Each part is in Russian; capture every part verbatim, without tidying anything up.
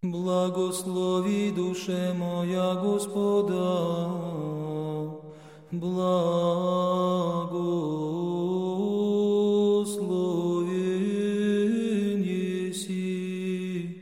Благослови, душе моя, Господа, благословен еси,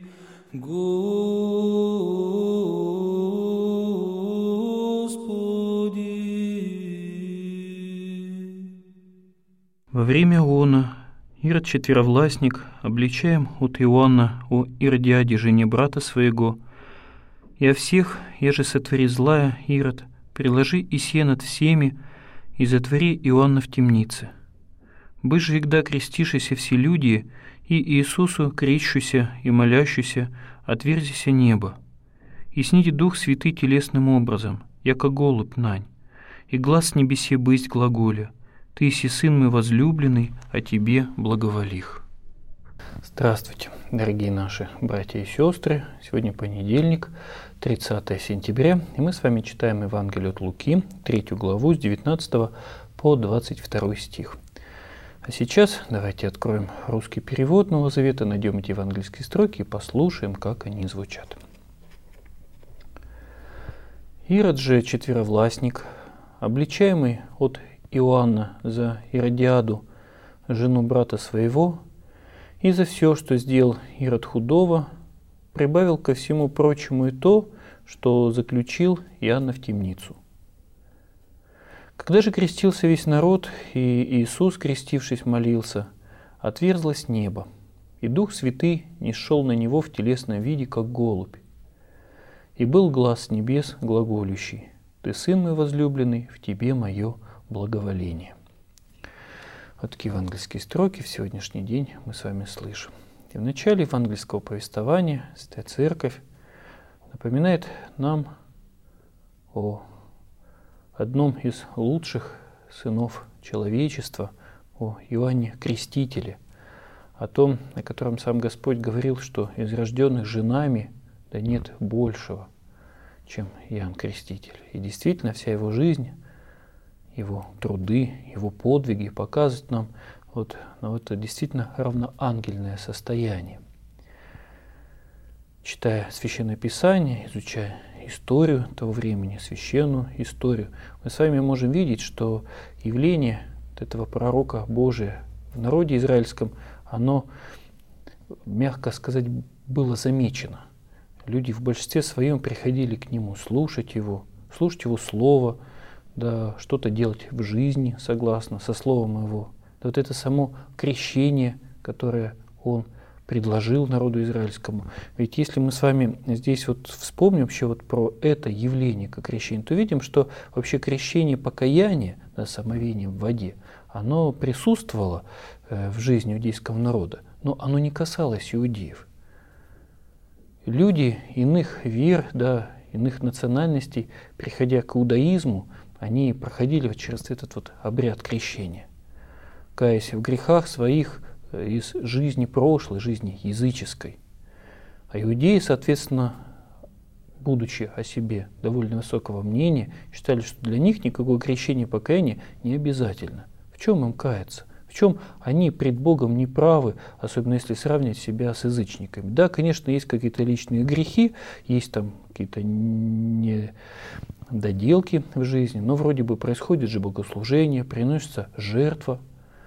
Господи. Во время она Ирод четверовластник, обличаем от Иоанна о Иродиаде, жене брата своего, и о всех, еже сотвори злая, Ирод, приложи и сие над всеми, и затвори Иоанна в темнице. Бы же егда крестишися все люди, и Иисусу крещуся и молящуся, отверзися небо, и сниди Дух Святый телесным образом, яко голубь нань, и глаз с небесе бысть глаголя, Ты си Сын мой возлюбленный, о Тебе благоволих. Здравствуйте, дорогие наши братья и сестры. Сегодня понедельник, тридцатое сентября, и мы с вами читаем Евангелие от Луки, третью главу с девятнадцатого по двадцать второй стих. А сейчас давайте откроем русский перевод Нового Завета, найдем эти евангельские строки и послушаем, как они звучат. Ирод же четверовластник, обличаемый от Иоанна за Иродиаду, жену брата своего, и за все, что сделал Ирод худого, прибавил ко всему прочему и то, что заключил Иоанна в темницу. Когда же крестился весь народ, и Иисус, крестившись, молился, отверзлось небо, и Дух Святый нисшел на него в телесном виде, как голубь. И был глас с небес глаголющий: «Ты, Сын мой возлюбленный, в Тебе мое благоволение». Вот такие евангельские строки в сегодняшний день мы с вами слышим. И в начале евангельского повествования Святая Церковь напоминает нам о одном из лучших сынов человечества, о Иоанне Крестителе, о том, о котором сам Господь говорил, что из рожденных женами да нет большего, чем Иоанн Креститель. И действительно вся его жизнь, его труды, его подвиги показывают нам вот, ну, это действительно равноангельное состояние. Читая Священное Писание, изучая историю того времени, священную историю, мы с вами можем видеть, что явление этого пророка Божия в народе израильском, оно, мягко сказать, было замечено. Люди в большинстве своем приходили к нему слушать его, слушать его слово, да что-то делать в жизни согласно со словом его. Да вот это само крещение, которое он предложил народу израильскому. Ведь если мы с вами здесь вот вспомним вообще вот про это явление как крещение, то видим, что вообще крещение покаяния, да, с омовением в воде, оно присутствовало э, в жизни иудейского народа, но оно не касалось иудеев. Люди иных вер, да, иных национальностей, приходя к иудаизму, они проходили вот через этот вот обряд крещения, каясь в грехах своих из жизни прошлой, жизни языческой. А иудеи, соответственно, будучи о себе довольно высокого мнения, считали, что для них никакое крещение покаяния не обязательно. В чем им каяться? В чем они пред Богом не правы, особенно если сравнивать себя с язычниками? Да, конечно, есть какие-то личные грехи, есть там какие-то недоделки в жизни, но вроде бы происходит же богослужение, приносится жертва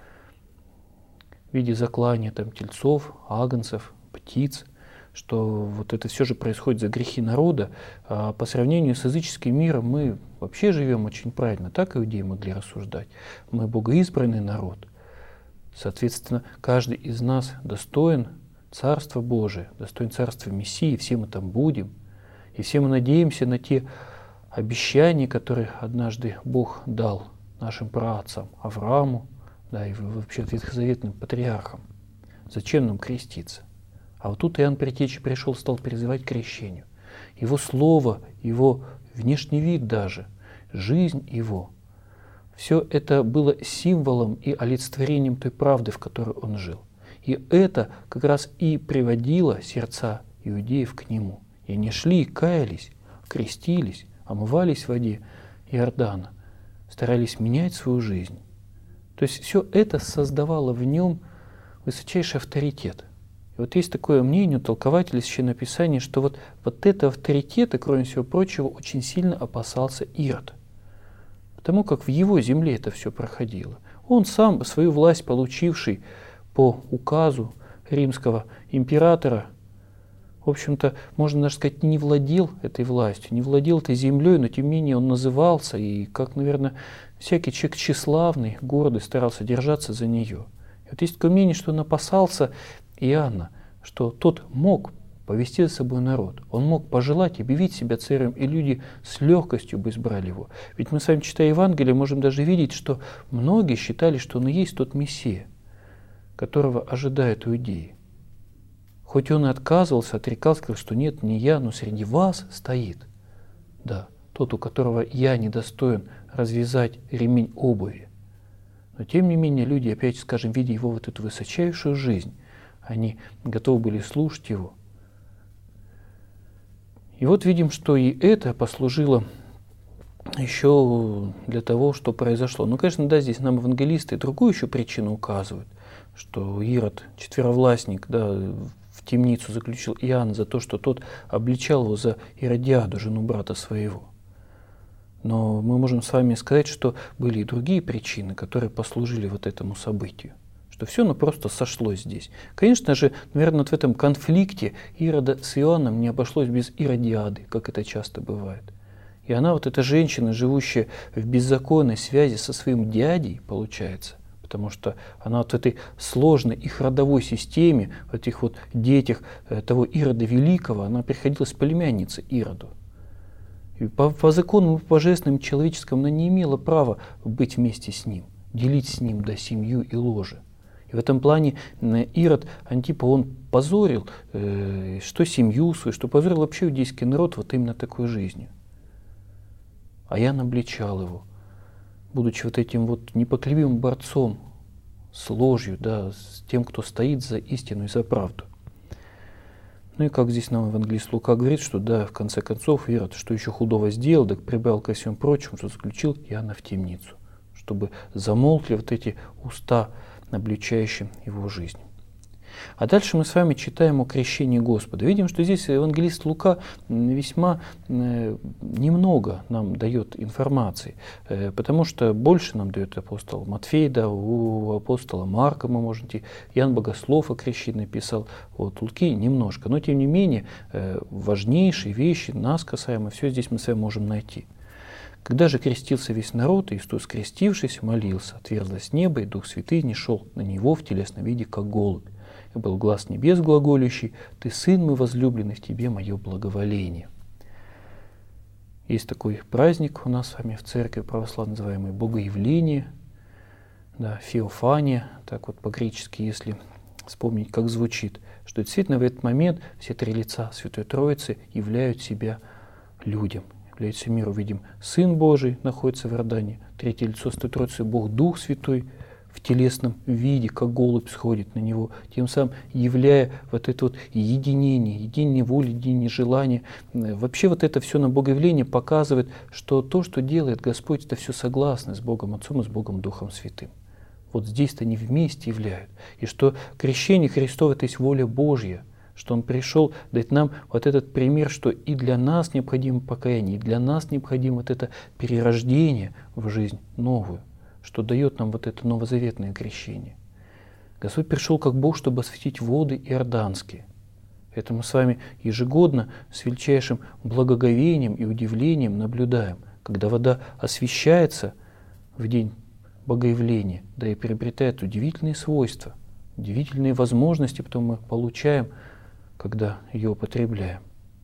в виде заклания там, тельцов, агнцев, птиц, что вот это все же происходит за грехи народа, а по сравнению с языческим миром мы вообще живем очень правильно, так иудеи могли рассуждать. Мы богоизбранный народ. Соответственно, каждый из нас достоин Царства Божия, достоин Царства Мессии, все мы там будем. И все мы надеемся на те обещания, которые однажды Бог дал нашим праотцам, Аврааму, да, и вообще ветхозаветным патриархам. Зачем нам креститься? А вот тут Иоанн Предтеча пришел, стал призывать к крещению. Его слово, его внешний вид даже, жизнь его, все это было символом и олицетворением той правды, в которой он жил. И это как раз и приводило сердца иудеев к нему. И они шли, каялись, крестились, омывались в воде Иордана, старались менять свою жизнь. То есть все это создавало в нем высочайший авторитет. И вот есть такое мнение у толкователей Священного Писания, что вот, вот это авторитета, кроме всего прочего, очень сильно опасался Ирод. Потому как в его земле это все проходило. Он сам, свою власть получивший по указу римского императора, в общем-то, можно даже сказать, не владел этой властью, не владел этой землей, но тем не менее он назывался, и как, наверное, всякий человек тщеславный, гордый, старался держаться за нее. И вот есть такое мнение, что он опасался Иоанна, что тот мог повести за собой народ, он мог пожелать объявить себя царем, и люди с легкостью бы избрали его. Ведь мы с вами, читая Евангелие, можем даже видеть, что многие считали, что он и есть тот Мессия, которого ожидают иудеи. Хоть он и отказывался, отрекался, сказал, что нет, не я, но среди вас стоит, да, тот, у которого я недостоин развязать ремень обуви. Но тем не менее люди, опять скажем, видя его вот эту высочайшую жизнь, они готовы были слушать его. И вот видим, что и это послужило еще для того, что произошло. Ну, конечно, да, здесь нам евангелисты другую еще причину указывают, что Ирод, четверовластник, да, в темницу заключил Иоанна за то, что тот обличал его за Иродиаду, жену брата своего. Но мы можем с вами сказать, что были и другие причины, которые послужили вот этому событию. Что все ну, просто сошлось здесь. Конечно же, наверное, вот в этом конфликте Ирода с Иоанном не обошлось без Иродиады, как это часто бывает. И она, вот эта женщина, живущая в беззаконной связи со своим дядей, получается, потому что она вот в этой сложной их родовой системе, в этих вот детях того Ирода Великого, она приходилась племянницей Ироду. И по, по законам божественным, человеческим, она не имела права быть вместе с ним, делить с ним да, семью и ложе. И в этом плане Ирод Антипа, он позорил э, что семью свою, что позорил вообще иудейский народ вот именно такой жизнью. А Иоанн обличал его, будучи вот этим вот непоколебимым борцом с ложью, да, с тем, кто стоит за истину и за правду. Ну и как здесь нам евангелист Лука говорит, что да, в конце концов Ирод, что еще худого сделал, так прибавил ко всему прочему, что заключил Иоанна в темницу, чтобы замолкли вот эти уста, обличающие его жизнь. А дальше мы с вами читаем о крещении Господа. Видим, что здесь евангелист Лука весьма немного нам дает информации, потому что больше нам дает апостол Матфей, да, у апостола Марка мы можем найти, Иоанн Богослов о крещении писал, вот Луки немножко, но тем не менее важнейшие вещи, нас касаемо, все здесь мы с вами можем найти. Когда же крестился весь народ, Иисус, крестившись, молился, отверзлось небо, и Дух Святый нишел на него в телесном виде, как голубь. И был глас небес глаголющий: «Ты, Сын мой возлюбленный, в Тебе мое благоволение». Есть такой праздник у нас с вами в церкви православной, называемый Богоявление, да, Феофания, так вот по-гречески, если вспомнить, как звучит, что действительно в этот момент все три лица Святой Троицы являют себя людям, являются миру. Видим, Сын Божий находится в Иордане, третье лицо Святой Троицы, Бог Дух Святой, в телесном виде, как голубь сходит на него, тем самым являя вот это вот единение, единение воли, единение желания. Вообще вот это все на Богоявление показывает, что то, что делает Господь, это все согласно с Богом Отцом и с Богом Духом Святым. Вот здесь-то они вместе являют. И что крещение Христово – это есть воля Божья, что Он пришел дать нам вот этот пример, что и для нас необходимо покаяние, и для нас необходимо вот это перерождение в жизнь новую, что дает нам вот это новозаветное крещение. Господь пришел как Бог, чтобы осветить воды иорданские. Это мы с вами ежегодно с величайшим благоговением и удивлением наблюдаем, когда вода освящается в день Богоявления, да и приобретает удивительные свойства, удивительные возможности, потом мы получаем, когда ее употребляем.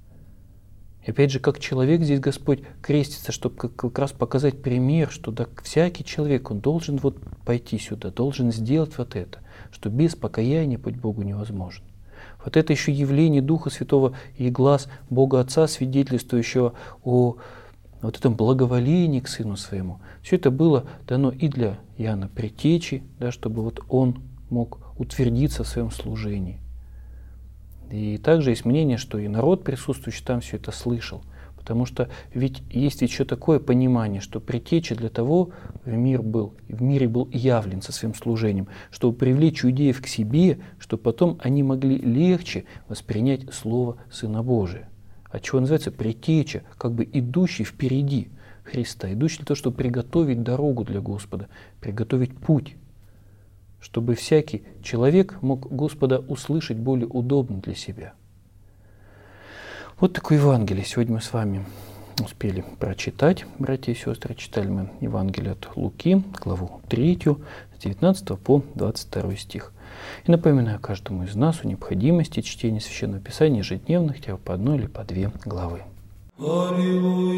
И опять же, как человек здесь Господь крестится, чтобы как раз показать пример, что да, всякий человек, он должен вот пойти сюда, должен сделать вот это, что без покаяния путь Богу невозможен. Вот это еще явление Духа Святого и глаз Бога Отца, свидетельствующего о вот этом благоволении к Сыну Своему. Все это было дано и для Иоанна Предтечи, да, чтобы вот он мог утвердиться в своем служении. И также есть мнение, что и народ, присутствующий там, все это слышал, Потому что ведь есть еще такое понимание, что предтеча для того в, мир был, в мире был явлен со своим служением, чтобы привлечь иудеев к себе, чтобы потом они могли легче воспринять Слово Сына Божия. От чего называется предтеча, как бы идущий впереди Христа, идущий для того, чтобы приготовить дорогу для Господа, приготовить путь, чтобы всякий человек мог Господа услышать более удобно для себя. Вот такое Евангелие сегодня мы с вами успели прочитать, братья и сестры. Читали мы Евангелие от Луки, главу третью, с девятнадцатого по двадцать второй стих. И напоминаю каждому из нас о необходимости чтения Священного Писания ежедневно, хотя бы по одной или по две главы. Аллилуйя.